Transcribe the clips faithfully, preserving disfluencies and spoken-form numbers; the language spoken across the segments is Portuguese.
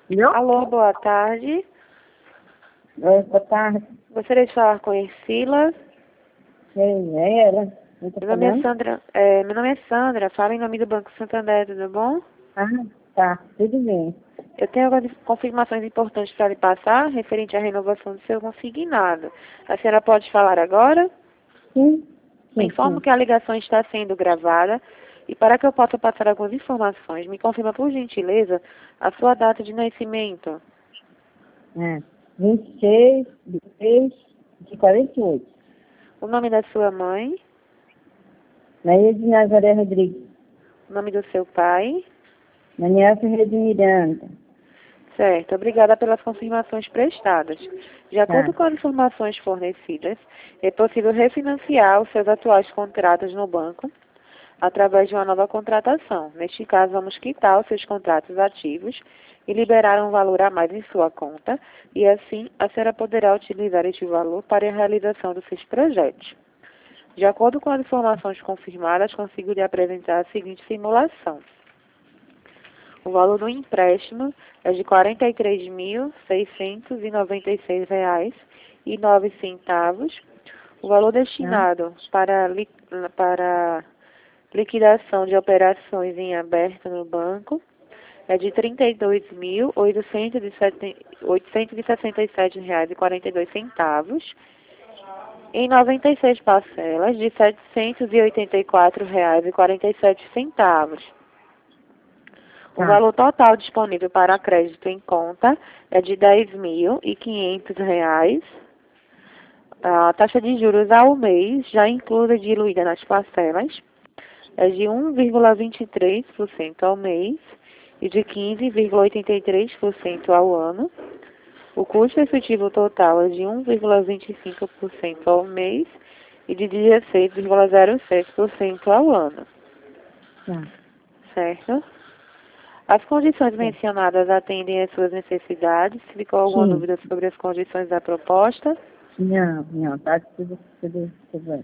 Não? Alô, boa tarde. Oi, boa tarde. Gostaria de falar com a Ercila. Quem é ela? Quem tá Meu nome é falando? Sandra. É, meu nome é Sandra. Fala em nome do Banco Santander, tudo bom? Ah, tá. Tudo bem. Eu tenho algumas confirmações importantes para lhe passar, referente à renovação do seu consignado. A senhora pode falar agora? Sim, sim, Informo sim. que a ligação está sendo gravada e para que eu possa passar algumas informações, me confirma, por gentileza, a sua data de nascimento, É. vinte e seis de três de quarenta e oito. o nome da sua mãe, Maria de Nazaré Rodrigues. o nome do seu pai. Daniel Ferreira de Miranda. Certo, obrigada pelas confirmações prestadas. De Tá. acordo com as informações fornecidas, é possível refinanciar os seus atuais contratos no banco através de uma nova contratação. Neste caso, vamos quitar os seus contratos ativos e liberar um valor a mais em sua conta, e assim a senhora poderá utilizar este valor para a realização dos seus projetos. De acordo com as informações confirmadas, consigo lhe apresentar a seguinte simulação. O valor do empréstimo é de quarenta e três mil, seiscentos e noventa e seis reais e nove centavos. O valor Tá. destinado para, li, para liquidação de operações em aberto no banco é de trinta e dois mil, oitocentos e sessenta e sete reais e quarenta e dois centavos, em noventa e seis parcelas de setecentos e oitenta e quatro reais e quarenta e sete centavos. O Tá. valor total disponível para crédito em conta é de dez mil e quinhentos reais. A taxa de juros ao mês, já inclusa e diluída nas parcelas, é de um vírgula vinte e três por cento ao mês e de quinze vírgula oitenta e três por cento ao ano. O custo efetivo total é de um vírgula vinte e cinco por cento ao mês e de dezesseis vírgula zero sete por cento ao ano. Tá. Certo? As condições Sim. mencionadas atendem às suas necessidades. Se ficou alguma Sim. dúvida sobre as condições da proposta? Não, não. Tá tudo, tudo, tudo bem.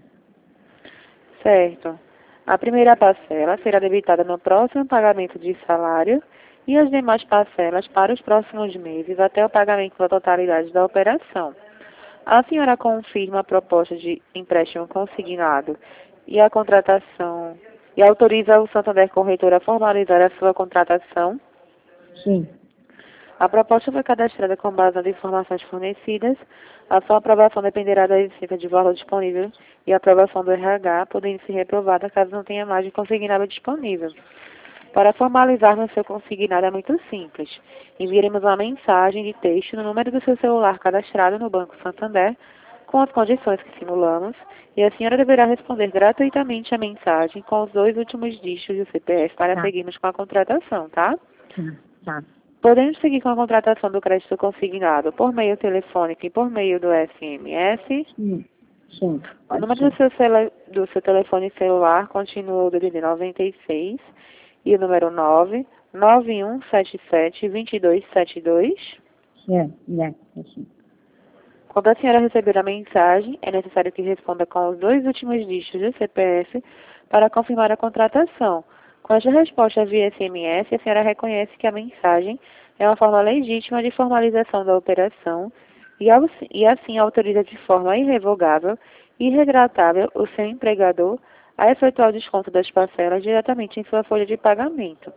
Certo. A primeira parcela será debitada no próximo pagamento de salário e as demais parcelas para os próximos meses até o pagamento da totalidade da operação. A senhora confirma a proposta de empréstimo consignado e a contratação e autoriza o Santander Corretor a formalizar a sua contratação? Sim. A proposta foi cadastrada com base nas informações fornecidas. A sua aprovação dependerá da existência de valor disponível e a aprovação do R H, podendo ser reprovada caso não tenha margem consignada disponível. Para formalizar no seu consignado é muito simples. Enviaremos uma mensagem de texto no número do seu celular cadastrado no Banco Santander, com as condições que simulamos, e a senhora deverá responder gratuitamente a mensagem com os dois últimos dígitos do C P F para Tá. seguirmos com a contratação, tá? Tá. Tá. Podemos seguir com a contratação do crédito consignado por meio telefônico e por meio do S M S. Sim. Sim. O Pode número do ser. seu, celu do seu telefone celular continua o D D D noventa e seis e o número nove nove um sete sete dois dois sete dois. É, é, é sim. Quando a senhora receber a mensagem, é necessário que responda com os dois últimos dígitos do C P F para confirmar a contratação. Com esta resposta via S M S, a senhora reconhece que a mensagem é uma forma legítima de formalização da operação e, ao, e assim autoriza de forma irrevogável e irretratável o seu empregador a efetuar o desconto das parcelas diretamente em sua folha de pagamento.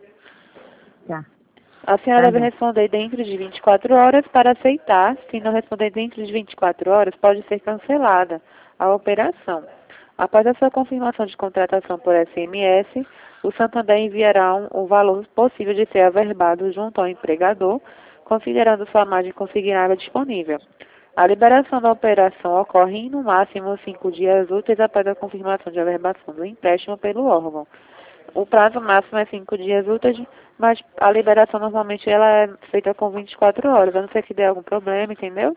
Tá. A senhora Tá deve bom. responder dentro de vinte e quatro horas para aceitar. Se não responder dentro de vinte e quatro horas, pode ser cancelada a operação. Após a sua confirmação de contratação por S M S, o Santander enviará um, o valor possível de ser averbado junto ao empregador, considerando sua margem consignável disponível. A liberação da operação ocorre em, no máximo, cinco dias úteis após a confirmação de averbação do empréstimo pelo órgão. O prazo máximo é cinco dias úteis, mas a liberação normalmente ela é feita com vinte e quatro horas, a não ser que dê algum problema, entendeu?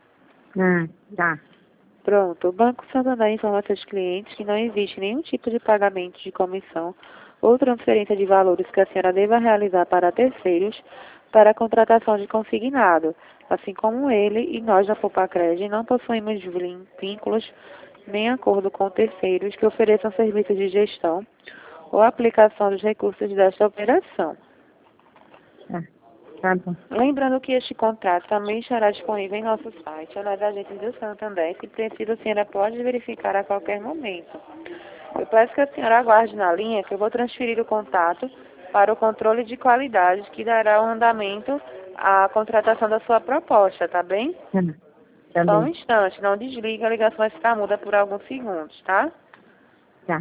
Ah, tá. Pronto. O Banco Santander informa a seus clientes que não existe nenhum tipo de pagamento de comissão ou transferência de valores que a senhora deva realizar para terceiros para a contratação de consignado. Assim como ele e nós da Popacred não possuímos vin- vínculos nem acordo com terceiros que ofereçam serviços de gestão ou aplicação dos recursos desta operação. Tá. Tá bom. Lembrando que este contrato também estará disponível em nosso site, ou nas agências do Santander, se preciso a senhora pode verificar a qualquer momento. Eu peço que a senhora aguarde na linha, que eu vou transferir o contato para o controle de qualidade, que dará o andamento à contratação da sua proposta, tá bem? Tá, tá Só um bem. instante, não desliga, a ligação vai ficar muda por alguns segundos, tá? Tá.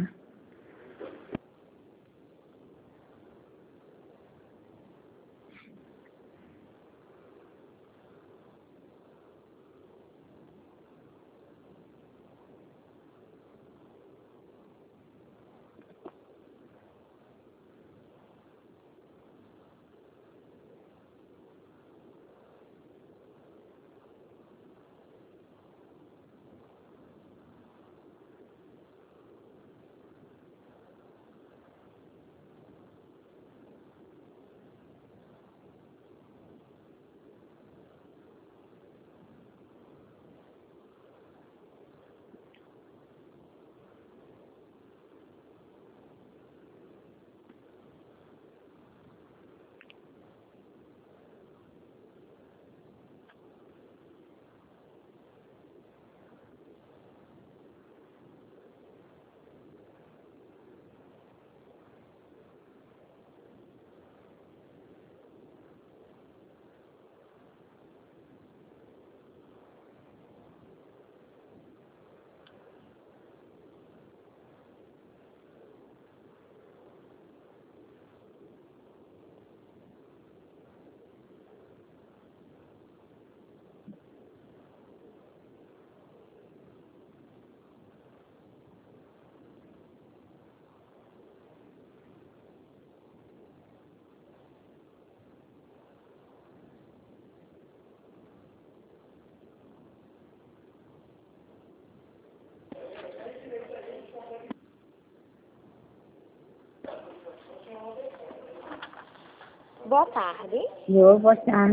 Boa tarde. Eu vou estar.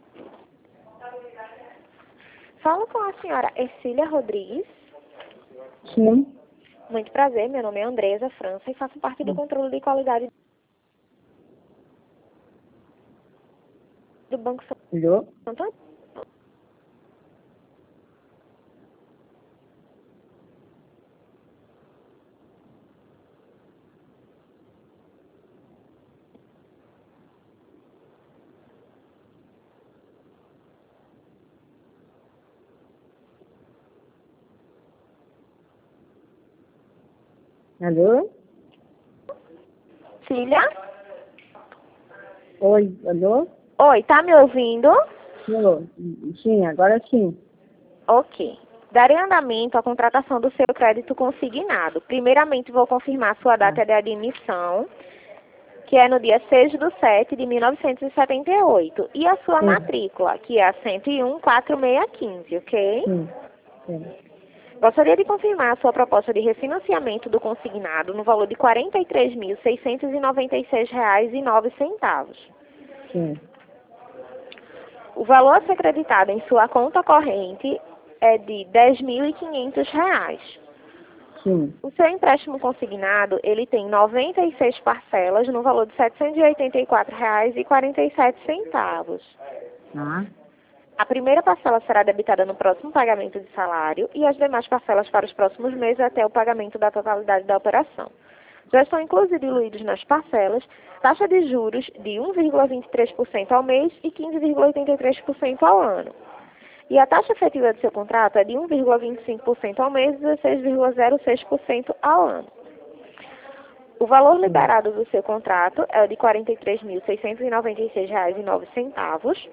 Falo com a senhora Ercília Rodrigues. Sim. Muito prazer, meu nome é Andresa França e faço parte do controle de qualidade do Banco Alô? Santander. Alô? Filha? Oi, alô? Oi, tá me ouvindo? Alô? Sim, agora sim. Ok. Darei andamento à contratação do seu crédito consignado. Primeiramente, vou confirmar sua data de admissão, que é no dia seis de setembro de mil novecentos e setenta e oito, e a sua Sim. matrícula, que é a cento e um, quatro seis um cinco, ok? Sim. Sim. Gostaria de confirmar a sua proposta de refinanciamento do consignado no valor de quarenta e três mil, seiscentos e noventa e seis reais e nove centavos. Sim. O valor a ser creditado em sua conta corrente é de dez mil e quinhentos reais. Sim. O seu empréstimo consignado, ele tem noventa e seis parcelas no valor de setecentos e oitenta e quatro reais e quarenta e sete centavos. Tá. A primeira parcela será debitada no próximo pagamento de salário e as demais parcelas para os próximos meses até o pagamento da totalidade da operação. Já estão inclusive diluídos nas parcelas taxa de juros de um vírgula vinte e três por cento ao mês e quinze vírgula oitenta e três por cento ao ano. E a taxa efetiva do seu contrato é de um vírgula vinte e cinco por cento ao mês e dezesseis vírgula zero seis por cento ao ano. O valor liberado do seu contrato é o de quarenta e três mil, seiscentos e noventa e seis reais e nove centavos.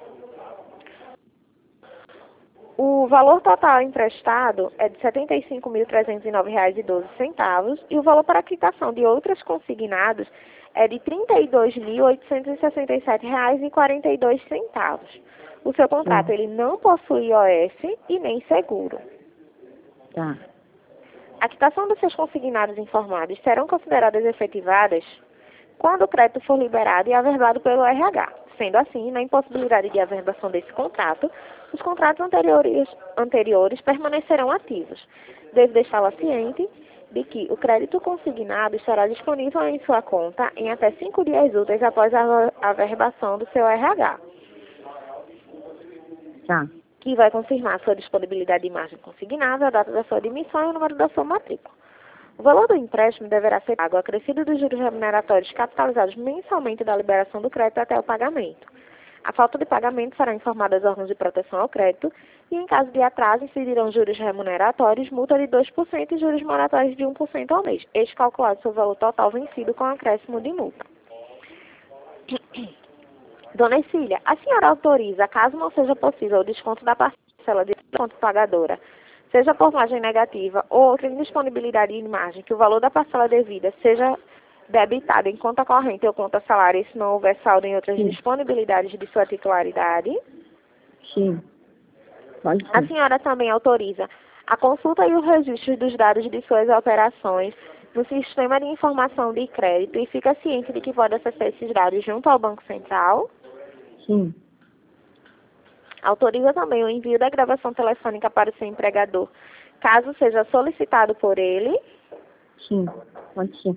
O valor total emprestado é de setenta e cinco mil, trezentos e nove reais e doze centavos e o valor para quitação de outros consignados é de trinta e dois mil, oitocentos e sessenta e sete reais e quarenta e dois centavos. O seu contrato Sim. ele não possui O S e nem seguro. Tá. A quitação dos seus consignados informados serão consideradas efetivadas quando o crédito for liberado e averbado pelo R H. Sendo assim, na impossibilidade de averbação desse contrato, os contratos anteriores, anteriores permanecerão ativos. Devo deixá-la ciente de que o crédito consignado estará disponível em sua conta em até cinco dias úteis após a averbação do seu R H, Tá. que vai confirmar sua disponibilidade de margem consignada, a data da sua admissão e o número da sua matrícula. O valor do empréstimo deverá ser pago acrescido dos juros remuneratórios capitalizados mensalmente da liberação do crédito até o pagamento. A falta de pagamento será informada aos órgãos de proteção ao crédito e, em caso de atraso, incidirão juros remuneratórios, multa de dois por cento e juros moratórios de um por cento ao mês, este calculado sobre o valor total vencido com acréscimo de multa. Dona Ercília, a senhora autoriza, caso não seja possível o desconto da parcela de desconto pagadora, seja por margem negativa ou outra indisponibilidade de margem, que o valor da parcela devida seja debitado em conta corrente ou conta salário, se não houver saldo em outras Sim. disponibilidades de sua titularidade? Sim. Pode A ser. senhora também autoriza a consulta e o registro dos dados de suas operações no Sistema de Informação de Crédito e fica ciente de que pode acessar esses dados junto ao Banco Central? Sim. Autoriza também o envio da gravação telefônica para o seu empregador, caso seja solicitado por ele? Sim. Pode ser.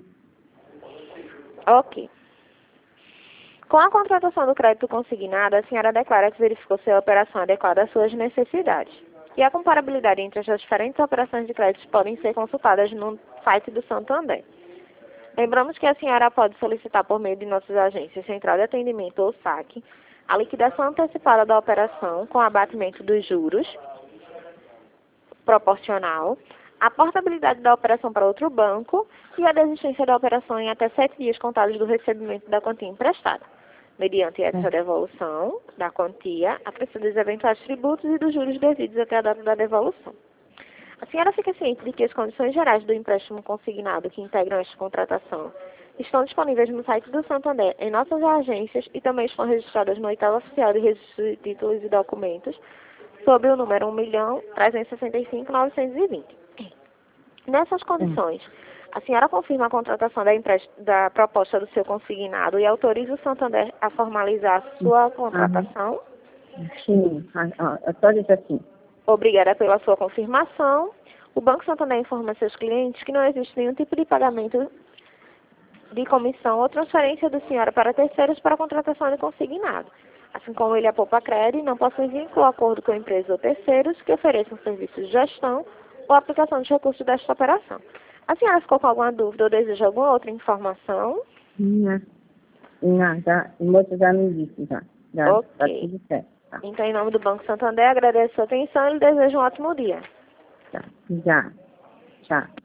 Ok. Com a contratação do crédito consignado, a senhora declara que verificou se a operação é adequada às suas necessidades. E a comparabilidade entre as diferentes operações de crédito podem ser consultadas no site do Santander. Lembramos que a senhora pode solicitar por meio de nossas agências Central de Atendimento ou SAC a liquidação antecipada da operação com abatimento dos juros proporcional, a portabilidade da operação para outro banco e a desistência da operação em até sete dias contados do recebimento da quantia emprestada, mediante essa devolução da quantia, acrescidos dos eventuais tributos e dos juros devidos até a data da devolução. A senhora fica ciente de que as condições gerais do empréstimo consignado que integram esta contratação estão disponíveis no site do Santander, em nossas agências e também estão registradas no oitavo oficial de registro de títulos e documentos, sob o número um milhão trezentos e sessenta e cinco mil novecentos e vinte. Nessas condições, a senhora confirma a contratação da, da proposta do seu consignado e autoriza o Santander a formalizar a sua contratação? Sim. Autoriza sim. Obrigada pela sua confirmação. O Banco Santander informa seus clientes que não existe nenhum tipo de pagamento de comissão ou transferência da senhora para terceiros para a contratação de consignado. Assim como ele, a Poupa Cred, não possui vínculo ou acordo com empresas ou terceiros que ofereçam serviços de gestão ou aplicação dos recursos desta operação. A senhora ficou com alguma dúvida ou deseja alguma outra informação? Não. Não, já, o moço já me disse, já. Já Ok. tá tudo certo. Tá. Então, em nome do Banco Santander, agradeço a sua atenção e lhe desejo um ótimo dia. Tá. Já. Tchau.